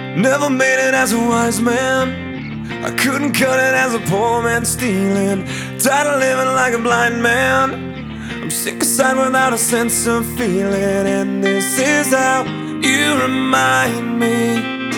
Never made it as a wise man. I couldn't cut it as a poor man stealing. Tired of living like a blind man. I'm sick aside without a sense of feeling. And this is how you remind me.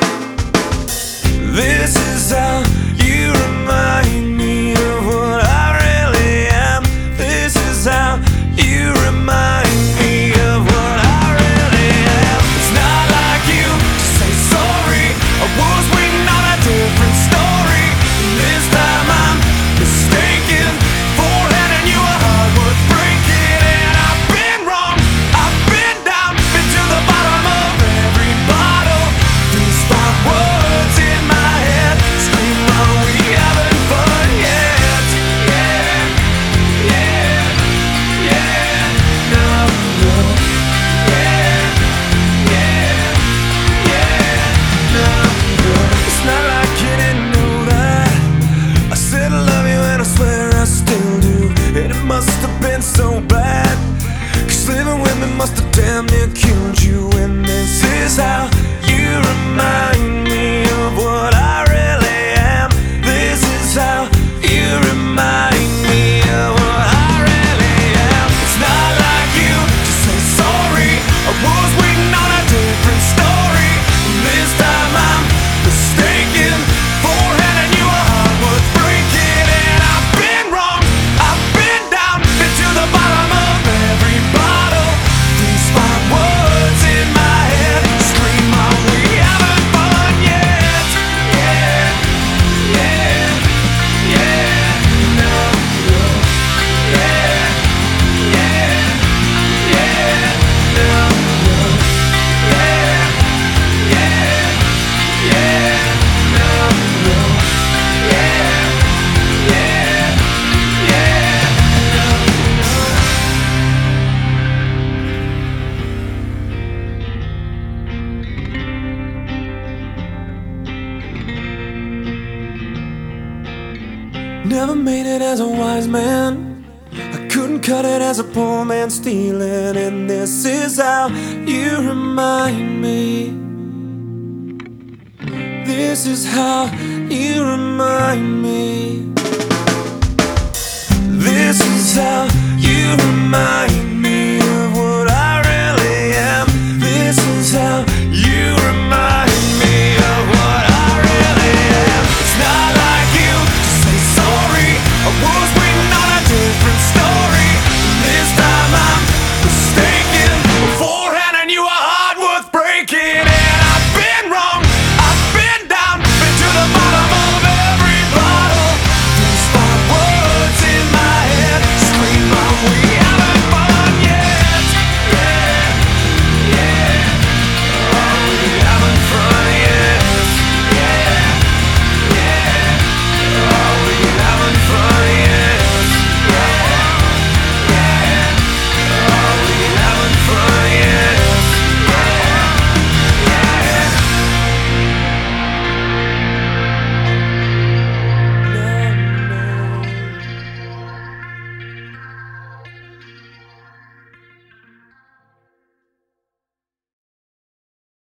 This is how you remind me of what I really am. This is how you remind me of what I really am. It's not like you to say sorry. I was waiting on a different story. This time I'm mistaken for handing you a heart worth breaking. And I've been wrong, I've been down, been to the bottom of every bottle. These five words in my head scream, are we having fun yet? Yeah, yeah, yeah, no, no. Yeah, yeah, yeah, no, no. It's not like you didn't know that I said I love you and I swear I still do. And it must have been so bad, 'cause living with me must have damn near killed you. And this is how you remind me of what I really am. This is how you remind me of what I really am. It's not like you to say sorry. I was waiting on a different story. This time I'm mistaken for handing you a heart worth breaking. And I've been wrong, I've been down, been to the bottom of every bottle. These five words in my head scream, are we having fun yet? Yeah, yeah, yeah, no, no. Yeah, yeah, yeah, no, no. Yeah, yeah, yeah, no, no. Yeah, yeah, yeah, no, no. Never made it as a wise man. I couldn't cut it as a poor man stealing. And this is how you remind me. This is how you remind me. This is how you remind me.